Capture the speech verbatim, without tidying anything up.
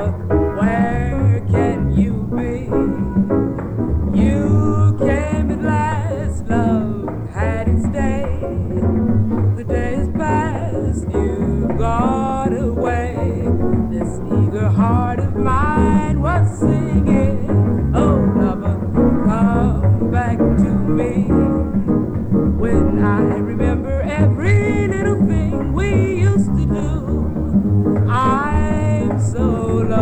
where can you be? You came at last, love had its day. The days passed, you've gone away. This eager heart of mine was singing, oh lover, come back to me. When I remember every